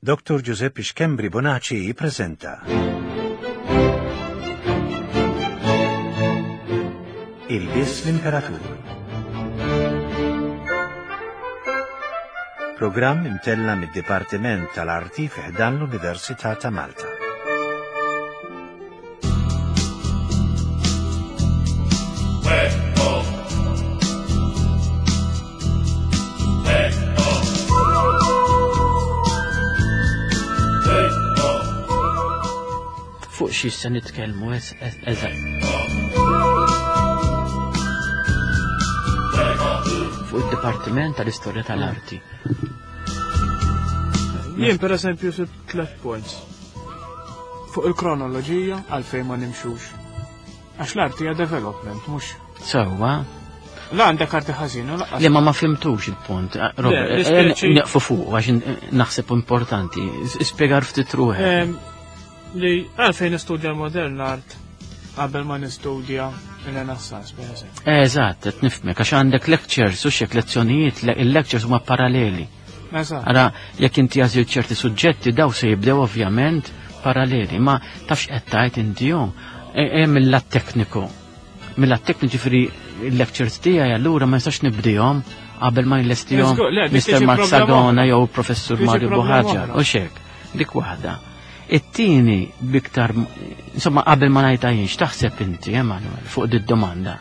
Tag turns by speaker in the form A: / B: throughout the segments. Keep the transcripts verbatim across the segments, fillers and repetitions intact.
A: Doktor Giuseppe Xkembri Bonaci jippreżenta Il-Biss l-Imperatur. Programm imtella mid-Dipartiment tal-Arti fiħdan l-Università ta' Malta.
B: Fuq xi se nitkellmu eżatt. Fuq id-Dipartiment tal-Istorja tal-Arti.
C: Jien pereżempju sib tliet points. Fuq il-kronoloġija għalfejn ma nimxux. Għax l-arti hija development, mhux.
B: Sewwa.
C: La għandek arti ħażin u laqas.
B: Li ma ma fimtux il-punt. Robert, neqfu fuq għax naħseb importanti. Ispjegar ftit ruħek.
C: Li għalfejn nistudja l-modern art qabel ma nistudja il-Renaissance, per eżempju.
B: Eżatt, qed nifhmek għax għandek lectures u xek lezzjonijiet, il-lectures huma paralleli.
C: Eżatt.
B: Ara jekk inti għażil ċerti suġġetti daw se jibdew ovvjament paralleli, ma tafx qed tgħid inti hu hemm mill-lat tekniku. Mill-lat tekniku ġifieri il-lectures tiegħi allura ma nistax nibdihom qabel ma jlestihom mister Marzagona jew Professur Mario Buħaġa u xek. Dik waħda. It-tieni biktar, insomma, qabel ma ngħidha jien x'taħseb inti, Emanuel, fuq id-domanda.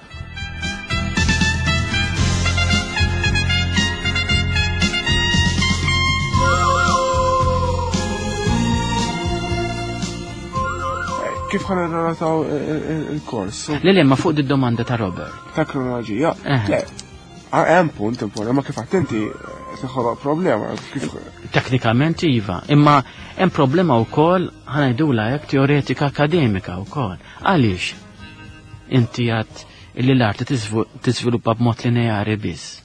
D: Kif ħana narrataw il-kors?
B: Le le, ma fuq id-domanda ta' Robert.
D: Ta' kronoloġija. Le, hemm punt important, ma kif attenti tiħolq problema.
B: Teknikament iva, imma hemm problema wkoll ħanajdula hekk teoretika akademika wkoll. Għaliex inti għad illi l-arti tiżviluppa b'mod lineari biss.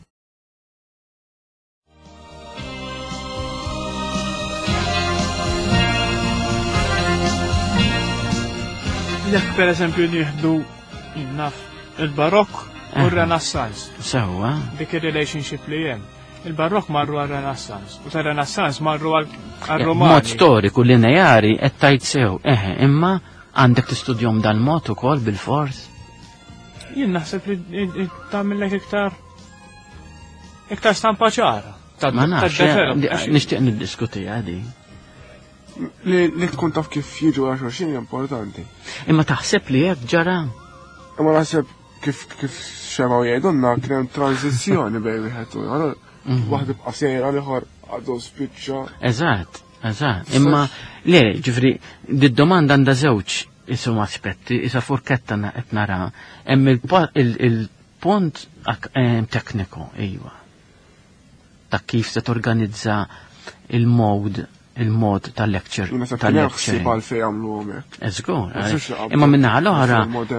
C: Jekk pereżempju nieħdu naf il-barokk u r-Renaissance.
B: Sewwa.
C: Dik ir-relationship li hemm. Il-barokk marru għal-Renaissance, u tal-Renaissance marru għal-Romani.
B: Mod storiku lineari qed tgħid sew, eħe, imma għandek tistudjom dal-mod ukoll bil-fors.
C: Jien naħseb li tagħmellek iktar iktar stampa ċara.
B: Ma nafx, nixtieq niddiskutiha di.
D: Li tkun taf kif jiġu għal xulxin importanti.
B: Imma taħseb li hekk ġara?
D: Imma naħseb kif kif xemaw jgħidulna kien hemm tranzizzjoni bejn wieħed u ieħor. Waħda b'qasejra l-ieħor għadu spiċċa.
B: Eżatt, eżatt. Imma le, ġifri, di-domanda għandha żewġ isum aspetti, isa furketta qed nara. Hemm il-punt tekniku, ejwa. Ta' kif se torganizza il-mod il-mod tal-lecture.
D: Tal-lecture. Għalfej għamlu għomek.
B: Eżgur. Imma minna għal-oħra.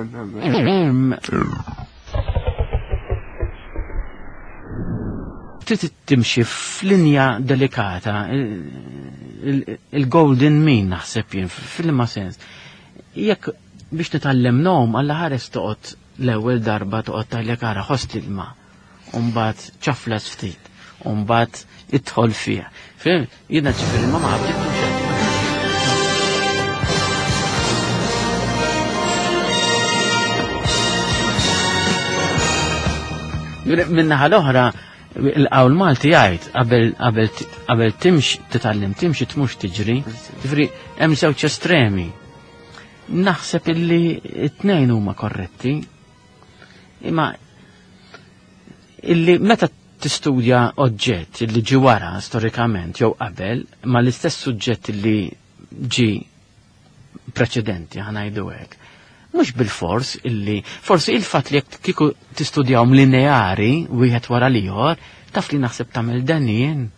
B: Trid timxi f'linja delikata, il-golden mean naħseb jien, fil-ma sens. Jekk biex nitgħallem nom, alla ħares toqgħod l-ewwel darba toqgħod tajlek ara ħost ilma, u mbagħad ċaflas ftit, u mbagħad idħol fiha. Fim, jiena ġifieri ma ma minnaħa l-oħra il-qawl Malti jgħid qabel timx titgħallem timxi tmux tiġri, tifri hemm żewġ estremi. Naħseb illi t-tnejn huma korretti, imma illi meta tistudja oġġett illi ġi wara storikament jew qabel ma l-istess suġġett illi ġi preċedenti ħanajdu hekk. Mhux bil-fors illi, forsi il-fatt li jekk kieku tistudjawhom lineari wieħed wara l-ieħor, taf li naħseb tagħmel dan jien.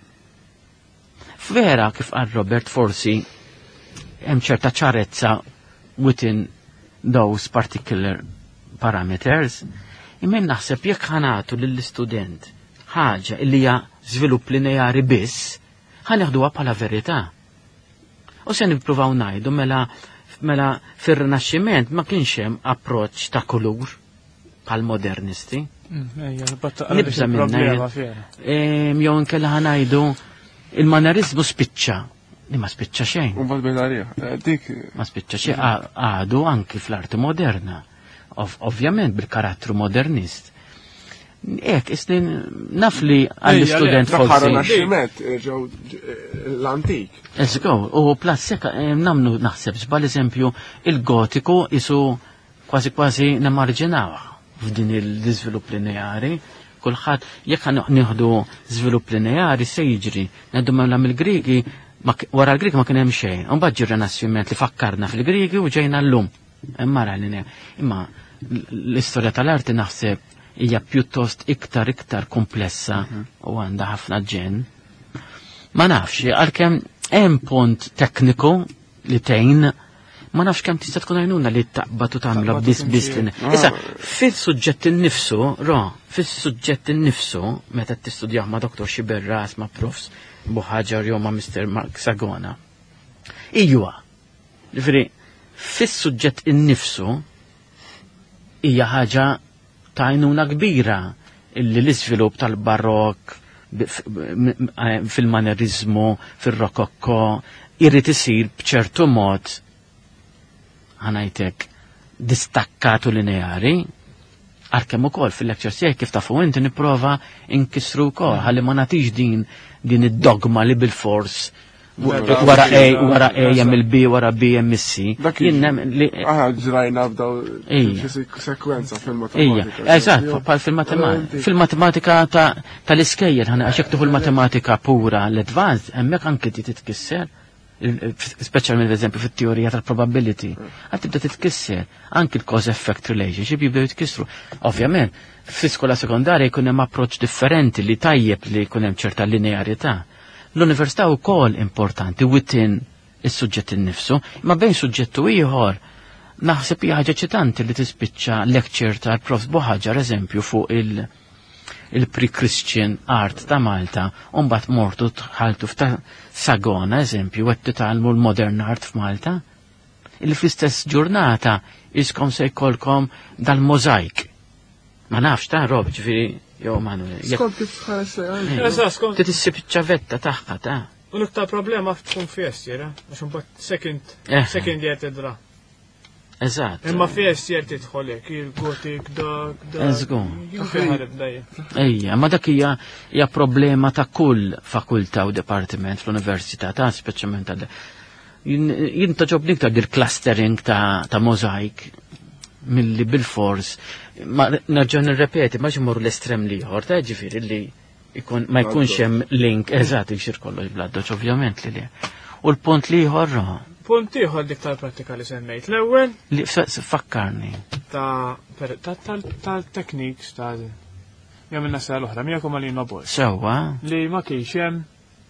B: Vera kif qal Robert forsi hemm ċerta ċarezza within those particular parameters, imma naħseb jekk ħanatu lill-istudent ħaġa illi hija żvilupp lineari biss, ħanieħduha bħala verità. U se nippruvaw ngħidu mela Mela fir-Rinaxximent ma kienx hemm approċċ ta' kulur bħal modernisti. Nibża minna. Jew inkella ħanajdu il-manerizmu spiċċa. Li ma spiċċa xejn.
D: Un bad bejn dik.
B: Ma spiċċa xejn għadu anki fl-arti moderna. Ovvjament bil-karattru modernist. Ek, istin naf li għall-student
D: Daħħara
B: forsi.
D: naxximet, ġew l-antik.
B: Eżgo, u plasseka namnu naħseb bħal eżempju il-gotiku isu kważi kważi nemarġinawa f'din l-iżvilupp lineari. Kulħadd jekk ħan nieħdu żvilupp lineari se jiġri. Ngħidu mela mill-Griegi wara l-Griegi ma kien hemm xejn. Imbagħad ġie renassiment li fakkarna fil-Griegi u ġejna llum. Imma lineari. Imma l-istorja tal-arti naħseb hija pjuttost iktar iktar komplessa u għandha ħafna ġen. Ma nafx, għalkemm hemm punt tekniku li tgħin ma nafx kemm tista' tkun għajnuna li taqbad u tagħmilha biss biss. Issa, fis-suġġett innifsu, ro, fis-suġġett innifsu, meta tistudjah ma' Doktor Xiberras, ma' Profs Buħaġar jew ma' Mister Mark Sagona. Ijwa, ġifieri, fis-suġġett innifsu hija ħaġa ta' għajnuna kbira illi l-iżvilupp tal-barokk fil-manerizmu, fil-rokokko, irrid isir b'ċertu mod ħanajtek distakkatu lineari, għalkemm ukoll fil-lectures tiegħi kif tafu inti nipprova inkisru wkoll ħalli ma nagħtix din din id-dogma li bil-fors wara A wara A hemm il-B wara B hemm is-C.
D: Aħna ġrajna f'daw sekwenza fil-matematika.
B: Eżatt, bħal fil-matematika. Fil-matematika tal-iskejjel ħana għax jekk tieħu l-matematika pura l-advanced hemmhekk anke titkisser. Specialment eżempju fit-teorija tal-probability, għad tibda titkisser, anki l-cause-effect relationship jibdew jitkissru. Ovvjament, fl-iskola sekondarja jkun hemm approċċ differenti li tajjeb li jkun hemm ċerta linearità. L-università wkoll importanti within is-suġġett innifsu, imma bejn suġġettu ieħor naħseb hija ħaġa ċitanti li tispiċċa lecture tal-Prof Buħaġar eżempju fuq il- il-pre-Christian art ta' Malta, un bat mortu tħaltu f'ta' Sagona, eżempju, għed titalmu l-modern art f'Malta. Illi fl-istess ġurnata iskom se jkollkom dal-mozaik. Ma nafx ta' rob ġifiri, jow Manuel.
D: Skont kif tħares
C: Eżatt, skont.
B: Titissib ċavetta taħħa ta'
C: U l-iktar problema tkun fjestiera, għax un second
B: Eh.
C: second year tidra.
B: eżatt.
C: Imma fjestier tidħolek, il-gotik, dak, dak.
B: Eżgu.
C: Ħaret dajja.
B: Ejja, ma dak hija hija problema ta' kull fakultà u departiment fl-università ta' speċjalment ta' jien toġobni iktar dir clustering ta' ta' mozaik milli bil-fors. Ma nerġa' nirrepeti ma ġimur l-estrem liħor ta' ġifieri li ikun ma jkunx hemm link eżatt jixir kollox bladdoċ ovvjament li li. U l-punt liħor
C: Punt ieħor dik tal-prattika li semmejt. L-ewwel
B: li fakkarni.
C: ta' tal-techniques ta' jagħmilna sena l-oħra miegħkom għalina bol.
B: Sewwa.
C: Li ma kienx hemm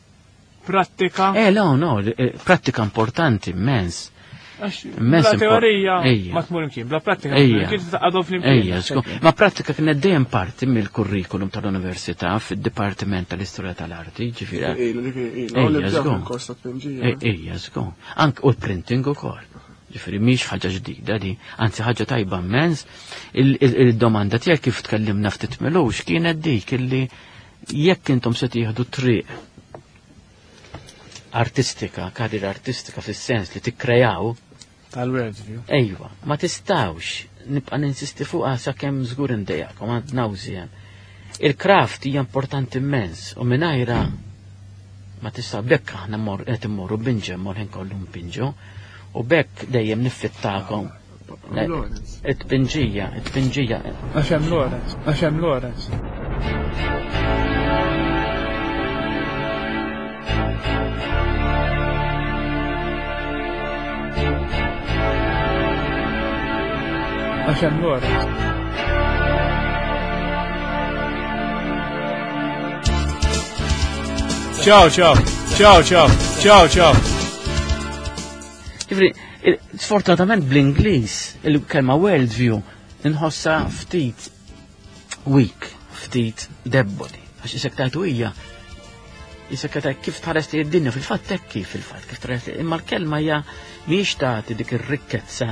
C: prattika.
B: Eh, no, no, eh, prattika importanti, immens. Immens
C: Bla teorija
B: Ejja.
C: ma tmur imkien, bla prattika
B: Ejja.
C: kien taqgħodhom
B: Ejja, sko.
C: flimkien.
B: Ma prattika kienet dejjem parti mill-kurrikulum tal-Università fid-Dipartiment tal-Istorja tal-Arti, ġifiera. Ejja, żgur. Ejja, żgur. Anke u l-printing ukoll. Ġifieri mhix ħaġa ġdida di, anzi ħaġa tajba immens. Il-domanda tiegħek kif tkellimna ftit milux kienet dik illi jekk intom se tieħdu triq artistika, karriera artistika fis-sens li tikkrejaw
C: Tal-worldview.
B: Ejwa, ma tistawx nibqa' ninsisti fuqha sakemm żgur indejjakom għand nawżija. Il-kraft hija importanti immens u mingħajra ma tista' bekk aħna mmor qed immorru binġem mor kollu mpinġu u bekk dejjem niffittakom. It-pinġija, it-pinġija.
C: Għax hemm Lorenz, għax hemm Lorenz. Għax hemm Lorenz. Ciao, ciao, ciao, ciao, ciao, ciao.
B: Ġifri, sfortunatament bl-Ingliż il-kelma worldview inħossa ftit weak, ftit deboli. Għax isek tajtu hija isek tajt kif tħares li d-dinja fil-fatt tekki fil-fatt kif tħares li imma l-kelma hija mhijiex tagħti dik ir-rikkezza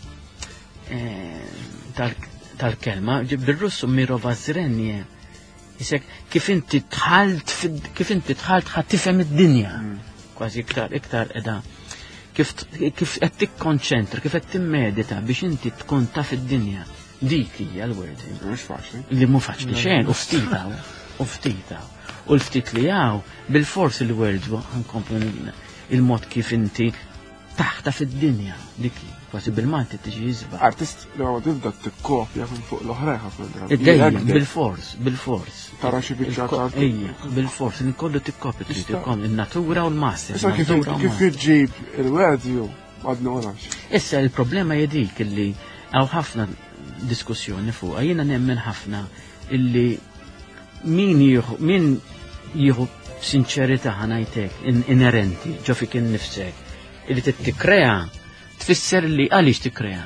B: tal-kelma. Bil-Russu mirova zrenje Isek kif inti tħalt fid- kif inti tħalt ħadd tifhem id-dinja. Kważi iktar iktar edha. Kif t- kif qed tikkonċentra, kif qed timmedita biex inti tkun taf id-dinja. Dik hija l-worldview.
D: Mhux faċli.
B: Li mu faċli xejn, u ftita, u ftita. U l-ftit li għaw, bil-fors il-worldview ħankomplu il-mod kif inti taħta fid-dinja. Dik kważi bil-Malti tiġi jizba.
D: Artist li għu tibda t-kopja minn fuq l-oħrajn ħafna drabi.
B: Id-dejjem, bil-fors, bil-fors.
D: Tara xi biċċa
B: Il-ko-
D: ta'
B: Ejja, bil-fors, li kollu tikkopri trid ikkom il-natura u l-master.
D: Issa kif
B: natura u
D: kif
B: master.
D: iġġib il-worldview għadnu għanax.
B: Issa il-problema jedik illi għaw ħafna diskussjoni fuqa, jiena nemmen ħafna illi min jieħu min jieħu sinċerità ħanajtek in inerenti ġo fik innifsek illi tittikrea tfisser li għaliex tikkrea.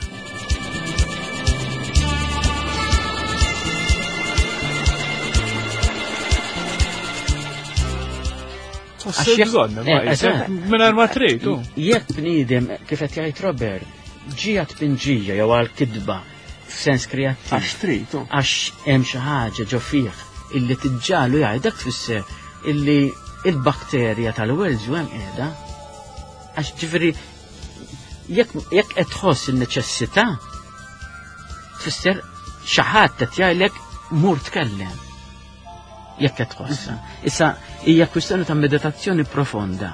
C: Għax
B: jekk-
C: bżonna,
B: eh,
C: ma
B: eżatt.
C: Minn ma trid, tu.
B: Jekk bniedem kif qed jgħid Robert, ġija tpinġija jew għal kidba f'sens kreattiv.
D: Għax tritu.
B: Għax hemm xi ħaġa ġo fih illi tiġġalu jgħidak tfisser illi il-bakterja tal-worldview hemm qiegħda. Għax ġifieri jekk jekk qed tħoss il-neċessità tfisser xi ħadd qed jgħidlek mur tkellem. Jekk qed tħossha. Issa hija kwistjoni ta' meditazzjoni profonda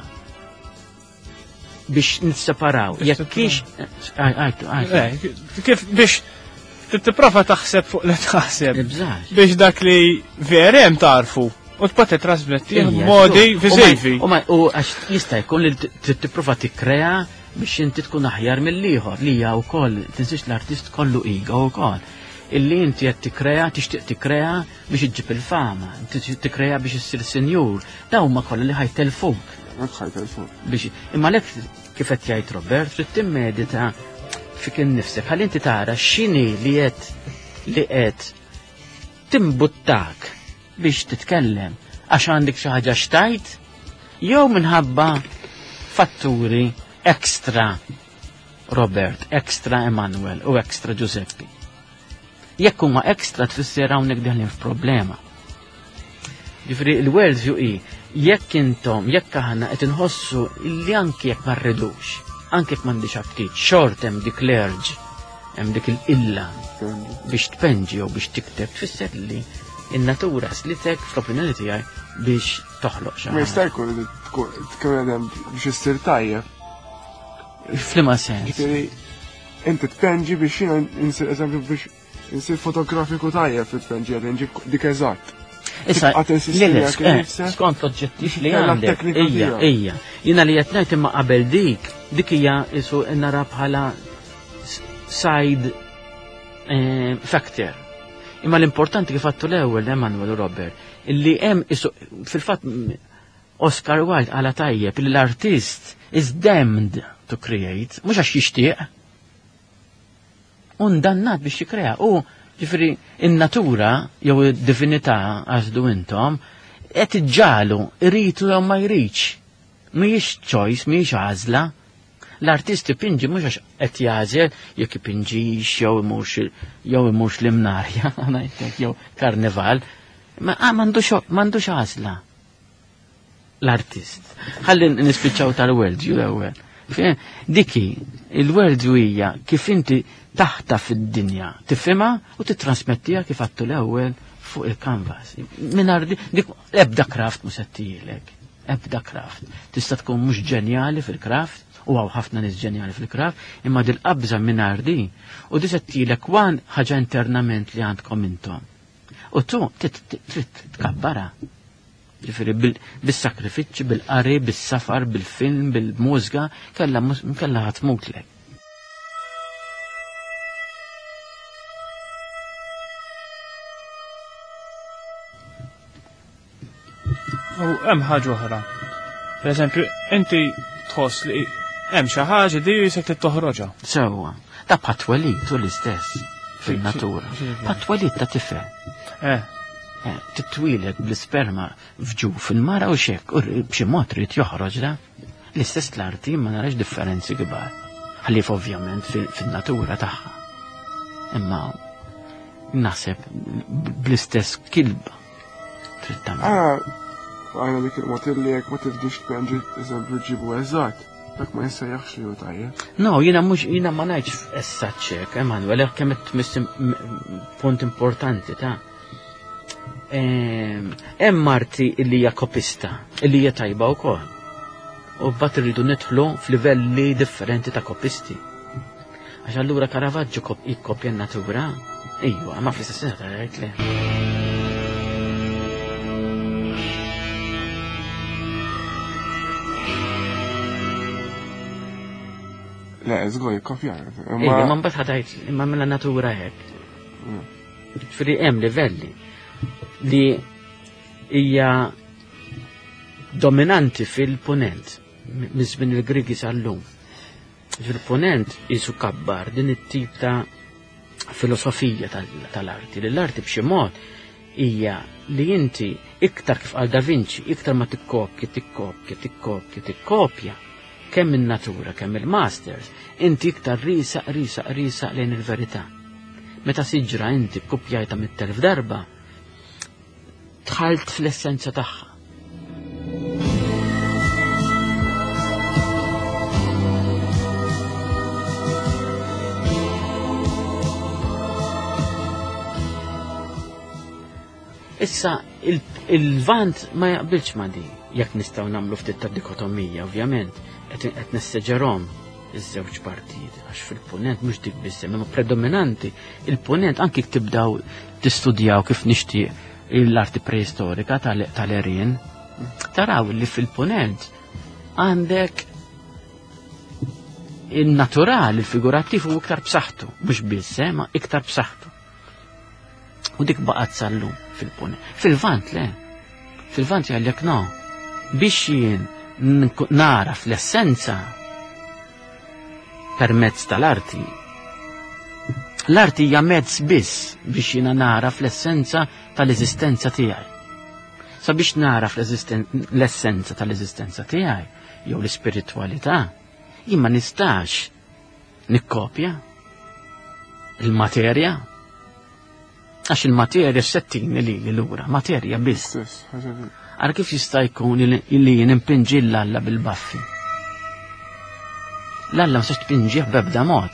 B: biex nisseparaw.
C: Biex
B: Jekk kiex għajtu għajtu.
C: Eh, Kif biex tipprova taħseb fuq li taħseb.
B: Ibżax.
C: Biex dak li verem tarfu. U tbata trasmetti
B: Ija,
C: modi
B: u-
C: viżivi.
B: U ma- u għax jista' jkun li t- tipprova tikkrea biex inti tkun aħjar mill-ieħor li hija wkoll tinsix l-artist kollu ego wkoll. Illi inti qed tikkrea tixtieq tikkrea biex iġġib il-fama, inti tikkrea biex issir sinjur, dawn ma kollha li ħajtelfuk
D: Għadħajt il-fuq.
B: biex imma lek kif qed jgħid Robert trid timmedita fik innifsek ħalli inti tara x'inhi li qed li qed timbuttak biex titkellem għax għandek xi ħaġa xtajt jew minħabba fatturi ekstra Robert, ekstra Emanuel u ekstra Giuseppe. Jekk huma ekstra tfisser hawnhekk daħlin f'problema. Ġifri il-worldview hi jekk intom jekk aħna qed inħossu li anke jekk ma rridux, anke jekk m'għandix ftit, xort hemm dik l-erġ, hemm dik il-illa biex tpenġi jew biex tikteb tfisser li in-natura slitek fl-opinjoni tiegħi biex toħloq xi
D: Ma
B: ħaġa.
D: jista' jkun li tkun tkun biex issir tajjeb.
B: Flima sens.
D: Ġifieri inti tpenġi biex jiena insir eżempju biex insir fotografiku tajjeb fit-tpenġija nġib dik eżatt.
B: Issa,
D: Tibqa' tinsisti
B: Lilis,
D: jekk
B: eh,
D: nifsek?
B: skont l-oġġettiv li
D: Kellha
B: għandek,
D: t-teknika
B: ija,
D: tiegħek.
B: ija. Jina li qed ngħid imma qabel dik, dik hija isu nara bħala s- side eh, factor. Imma l-importanti kif għattu l-ewwel Emanuel u Robert, illi hemm isu fil-fatt m- Oscar Wilde għala tajjeb li l-artist is damned to create, mhux għax jixtieq. Undannat biex jikrea. U ġifri in-natura jew id-divinità għażdu intom qed iġġalu iritu jew ma jridx. Mhijiex choice, mhijiex għażla. L-artist ipinġi mhux għax qed jażel jekk ipinġix jew imux jew imux l-imnarja, ngħidlek jew karneval. Ma ah, m'għandux m'għandux għażla. L-artist. Ħalli nispiċċaw tal-worldview l-ewwel. Fe- Diki, il-worldview hija kif inti taħta fid-dinja, tifhimha u titrasmettija kif għattu l-ewwel fuq il-canvas. Minar di- dik ebda craft mhux qed tgħidlek. Ebda craft. Tista' tkun mhux ġenjali fil-craft, u għaw ħafna nis ġenjali fil-craft, imma dil-qabża minar di. U di settilek wan ħaġa internament li għandkom intom. U tu trid tkabbara. Ġifiri bil-sakrifiċi, bil-qari, bil-safar, bil-film, bil-mużga, kella kella ħatmutlek.
C: U hemm ħaġa oħra. Per eżempju, inti tħoss li hemm xi ħaġa di jisek tittoħroġha.
B: Sewwa, da patwalit u l-istess fil-natura. Patwalit ta' tifel.
C: Eh,
B: Eh, titwilek bl-sperma fġu fil-mara u xek, u b'xi mod trid joħroġ da. L-istess l-arti ma narax differenzi kbar. Ħallif ovvjament fil- fil-natura tagħha. Imma naħseb bl-istess kilba trid tagħmel.
D: Ah, għajna dik il-motilli jek ma tifdix tpenġi eżempju ġibu eżatt. Dak ma jissejjaħx li hu tajjeb.
B: No, jiena mhux jiena ma ngħidx essaċċek, Emanuel, hekk kemm qed tmiss punt importanti ta' hemm marti li hija kopista, li hija tajba wkoll. U mbagħad irridu nidħlu f'livelli differenti ta' kopisti. Għax allura Caravaggio jikkopja n-natura, ejwa, ma fl-istess ta' jgħid le.
D: Le, żgur jikkopja.
B: Ejja, ma mbagħad ħadajt imma mela natura hekk. Ġifieri hemm livelli li hija dominanti fil-punent minn il-Grigi sal-lum. Fil-punent jisu kabbar din it-tip ta' filosofija tal-arti. L-arti b'xi mod hija li inti iktar kif qal Da Vinci, iktar ma tikkopja, tikkopja, tikkopja, tikkopja kemm in-natura, kemm il-masters, inti iktar risaq, risaq, risaq lejn il-verità. Meta siġra inti kkupjajta mit-telf darba, tħalt fl-essenza tagħha. Issa il-vant ma jaqbilx ma di, jekk nistgħu nagħmlu ftit ta' dikotomija, ovvjament, qed nesseġerhom iż-żewġ partijiet, għax fil-punent mhux dik biss, imma predominanti il-punent anki tibdaw tistudjaw kif nixtieq l-arti preistorika tal-Erien, taraw li fil-punent għandek il-naturali, il-figurattiv u iktar b'saħħtu, mhux biss, ma iktar b'saħħtu. U dik baqgħet sallum fil-punent. Fil-vant le, fil-vant jgħallek no, biex jien nara fl-essenza permezz tal-arti. L-arti hija mezz biss biex jiena nara fl-essenza tal-eżistenza tiegħi. Sa biex nara fl-essenza tal-eżistenza tiegħi jew l-ispiritwalità, jien ma nistax nikkopja il-materja għax il-materja settini li l-ura, materja biss. Għara kif jista' jkun li jien impinġi l-alla bil-baffi. L-alla ma sax tpinġih b'ebda mod.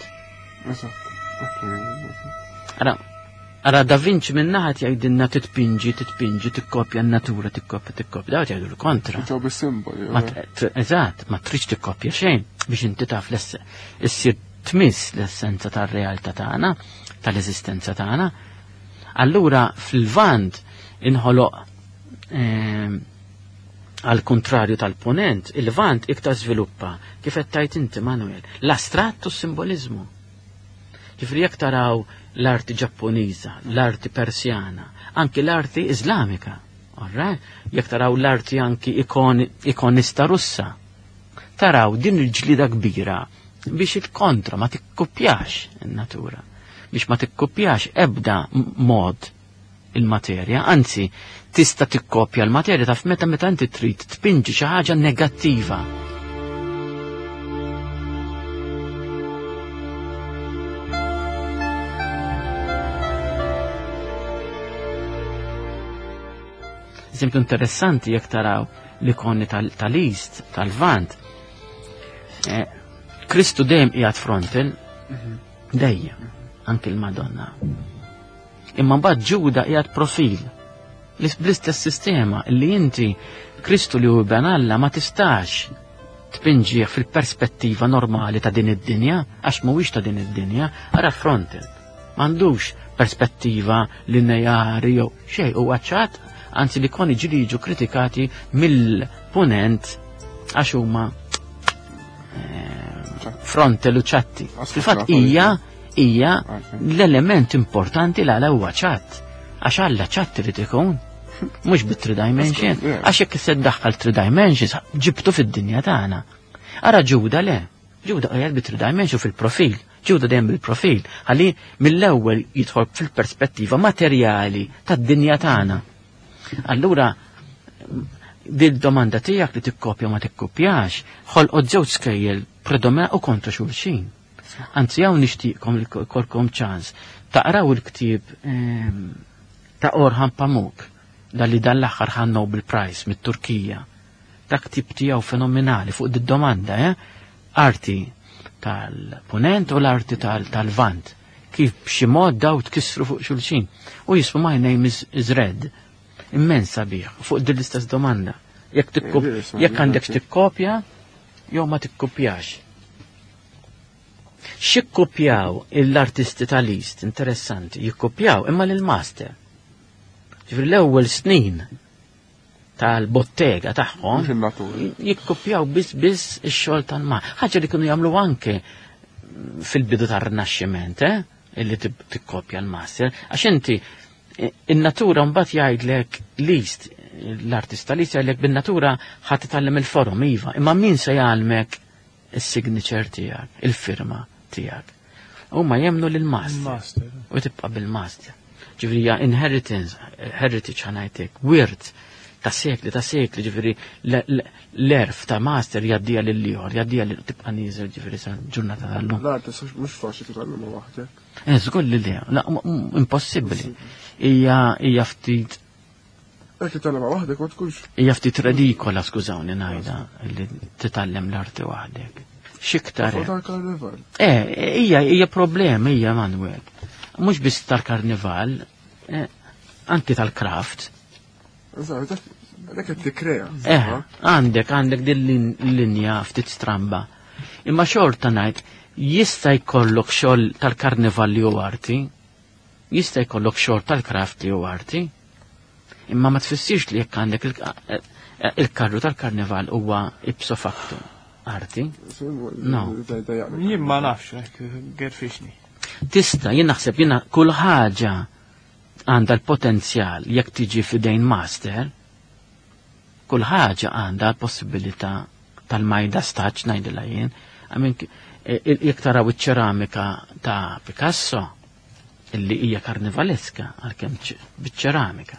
B: Għara Da Vinci minnaħat jgħidilna titpinġi, titpinġi, tikkopja n-natura, tikkopja, tikkopja, dawt jgħidu l-kontra. Eżatt, ma tridx tikkopja xejn biex inti taf issir tmiss l-essenza tar-realtà tagħna, tal-eżistenza tagħna. Allura fil-vant inħoloq għal kontrarju tal-ponent, il-vant iktar żviluppa kif qed tajt inti Manuel, l-astrattu s-simbolizmu. Ġifri jekk taraw l-arti Ġappuniża, l-arti Persjana, anki l-arti Iżlamika, jekk taraw l-arti anki ikonista Russa, taraw din il-ġlida kbira biex il-kontra ma tikkupjax in-natura, biex ma tikkupjax ebda mod il-materja, anzi tista' tikkopja l-materja taf meta meta inti trid tpinġi xi ħaġa negattiva. Eżempju interessanti jekk taraw l-ikoni tal-East, tal-Vant. Kristu dejjem qiegħed fronten, dejjem, anke l-Madonna. Imma mbagħad Ġuda qiegħed profil. Bl-istess sistema li inti Kristu li hu ben Alla ma tistax tpinġih fil-perspettiva normali ta' din id-dinja, għax mhuwiex ta' din id-dinja, ara fronten. M'għandux perspettiva lineari jew xejn huwa ċad, anzi li koni ġiliġu kritikati mill-punent għax huma frontel u ċatti. Fil-fatt hija hija l-element importanti l għala huwa ċatt. Għax Alla ċatt irid ikun, mhux bit-three dimension, għax jekk se ddaħħal three dimensions ġibtu fid-dinja tagħna. Ara Ġuda le, Ġuda qiegħed bit-three dimension fil-profil, Ġuda dejjem bil-profil, ħalli mill-ewwel jidħol fil-perspettiva materjali tad-dinja tagħna. Allura dil-domanda tiegħek li tikkopja ma tikkopjax, ħolqod żewġ skejjel predominanti u kontra xulxin. Anzi hawn nixtieqkom li kolkom ċans taqraw il-ktieb ta' Orhan Pamuk dalli dan l-aħħar ħan Nobel Prize mit-Turkija. Dak tip tiegħu fenomenali fuq id-domanda, eh? Arti tal-punent u l-arti tal-vant. Kif b'xi mod daw tkissru fuq xulxin. U jismu My Name is, is Red. Immens sabiħ, fuq din l-istess domanda. Jekk għandek tikkopja, jew ma tikkopjax. Xikkopjaw l-artisti tal-East, interessanti, jikkopjaw imma l-master. Ġifri l-ewwel snin tal-bottega tagħhom jikkopjaw biss biss ix-xogħol tal-ma. Ħaġa li kienu jagħmlu anke fil-bidu tar-Rinaxximent, eh? Illi tikkopja l-master. Għax inti in-natura mbagħad jgħidlek Least, l-artista Least jgħidlek bin-natura ħadd titgħallem il-forum iva, imma min se jgħalmek is-signature tiegħek, il-firma tiegħek. Huma jemnu lill-master u tibqa' bil-master. Ġifieri hija inheritance, heritage ħanajtek, wirt ta' sekli ta' sekli, ġifieri l-erf ta' master jaddija lill-ieħor, jaddija li tibqa' nieżel ġifieri sa ġurnata tal-lum.
D: L-artist mhux faċli titgħallem waħdek.
B: Eh, żgur li le, la impossibbli. Hija hija ftit
D: Jekk titgħallem waħdek ma tkunx.
B: Hija ftit redikola, skużawni ngħidha, li titgħallem l-arti waħdek. Xiktar. Eh, hija hija problema hija Manuel. Mhux biss tal-karnival, anki tal-craft.
D: Dak qed tikkrea.
B: Eh, għandek għandek din linja ftit stramba. Imma xorta ngħid jista' jkollok xogħol tal-karnival li hu arti, jista' jkollok xogħol tal-craft li hu arti, imma ma tfissirx li jekk għandek il-karru tal-karnival huwa ipso facto arti. No.
C: Jien ma nafx hekk gerfixni.
B: Tista' jien naħseb jiena kull ħaġa għandha l-potenzjal jekk tiġi f'idejn master, kull ħaġa għandha l-possibilità tal-majda staċ ngħidilha jien. Jekk taraw iċ-ċeramika ta' Picasso, illi hija karnivaleska għalkemm biċ-ċeramika.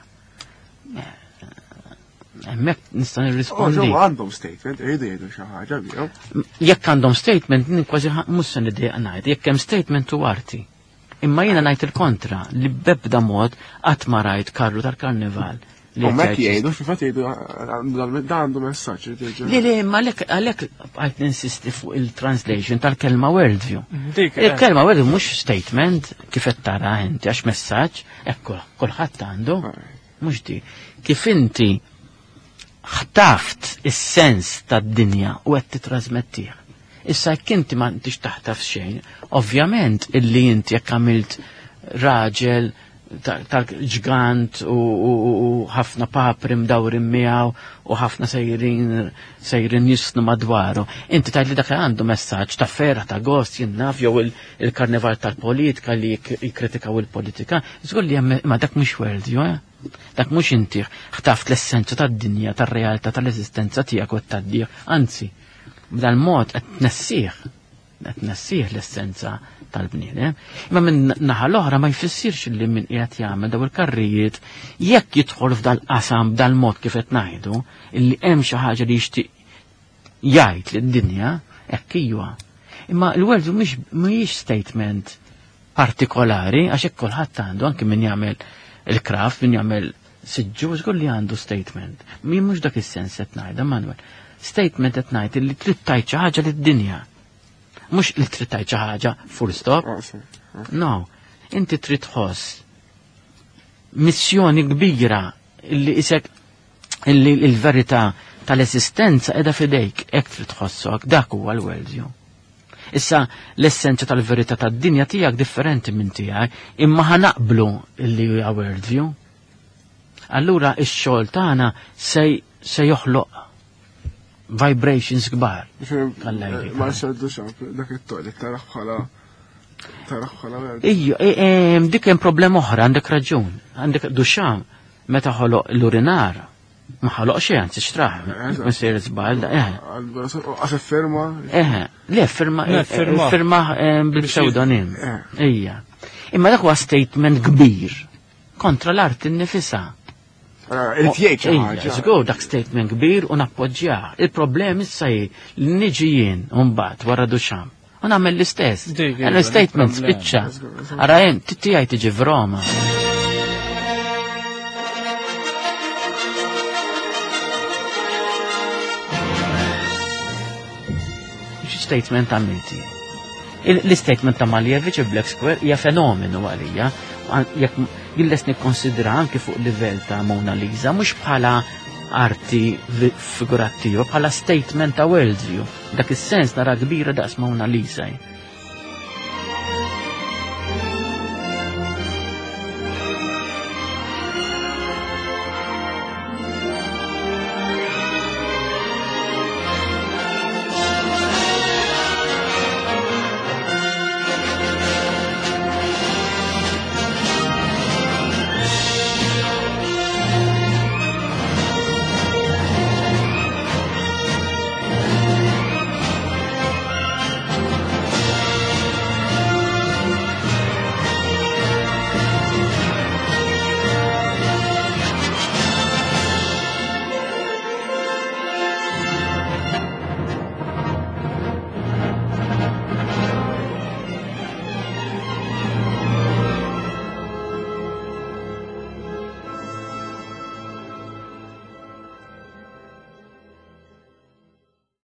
B: Hemmhekk nista' nirrispondi.
D: Għandhom statement, jgħidu jgħidu xi ħaġa bihom.
B: Jekk għandhom statement, kważi mhux se niddeq ngħid, jekk hemm statement u arti. Imma jiena ngħid il-kontra li b'ebda mod qatt ma rajt karru tal-karnival.
D: U mek jgħidu, fil-fatt jgħidu da għandu messaġġ.
B: Li li, ma għalhekk qed ninsisti fuq il-translation tal-kelma worldview. Il-kelma worldview mhux statement kif qed tara inti għax messaġġ, hekk kulħadd għandu. Mhux di. Kif inti ħtaft is-sens tad-dinja u qed titrasmettih. Issa jekk inti ma intix taħtaf xejn, ovvjament illi inti jekk għamilt raġel tal-ġgant u ħafna papri mdawrin miegħu u ħafna sejrin sejrin jisnu madwaru. Inti tgħid li dak għandu messaġġ ta' ferra ta' gost jinnaf jew il-karnival tal-politika li jikkritikaw il-politika, żgur li hemm ma dak mhux worldview, eh? Dak mhux inti ħtaft l-essenza tad-dinja, tar-realtà tal-eżistenza tiegħek u tgħaddih, anzi, b'dal mod qed tnessih, qed tnessih l-essenza tal-bniedem. Imma minn naħa l-oħra ma jfissirx li min qiegħed jagħmel daw il-karrijiet jekk jidħol f'dal-qasam b'dal mod kif qed ngħidu, illi hemm xi ħaġa li jixtieq jgħid lid-dinja hekk iwa. Imma l-world mhijiex statement partikolari għax hekk kulħadd għandu anke min jagħmel il-craft, min jagħmel siġġu żgur li għandu statement. Min mhux dak is-sens qed ngħidha Manuel. Statement qed ngħid li trid tgħid xi ħaġa lid-dinja. Mhux li trid tgħid xi ħaġa full stop. No, inti trid tħoss missjoni kbira illi isek illi l-verità tal-esistenza qiegħda f'idejk, hekk trid tħossok, dak huwa l-worldview. Issa l-essenza tal-verità tad-dinja tiegħek differenti minn tiegħek, imma ħanaqblu illi huwa worldview. Allura x-xogħol tagħna se joħloq vibrations kbar.
D: Ma xaddux dak it-toilet taraħ bħala taraħ bħala.
B: Ijju, dik hemm problema oħra, għandek raġun. Għandek duxam meta ħoloq l-urinar ma ħoloq xejn, anzi xtraħ, ma sejr żball, eh.
D: Għas firma?
B: Eh, le firma firma bil-pseudonim. Ija. Imma dak huwa statement kbir kontra l-art innifisha.
D: Il-tjejk ħaġa.
B: Żgur dak statement kbir u nappoġġjah. Il-problem issa hi li niġi jien mbagħad wara duxam. U nagħmel l-istess. Għal statement spiċċa. Ara hemm tiegħi tiġi f'Roma. statement għamilti. L-statement ta' Malevich Black Square hija fenomenu għalija, jekk jilles nikkonsidra anke fuq livell ta' Mona Lisa, mhux bħala arti figurattiva, bħala statement ta' worldview. Dak is-sens nara kbira daqs Mona Lisa.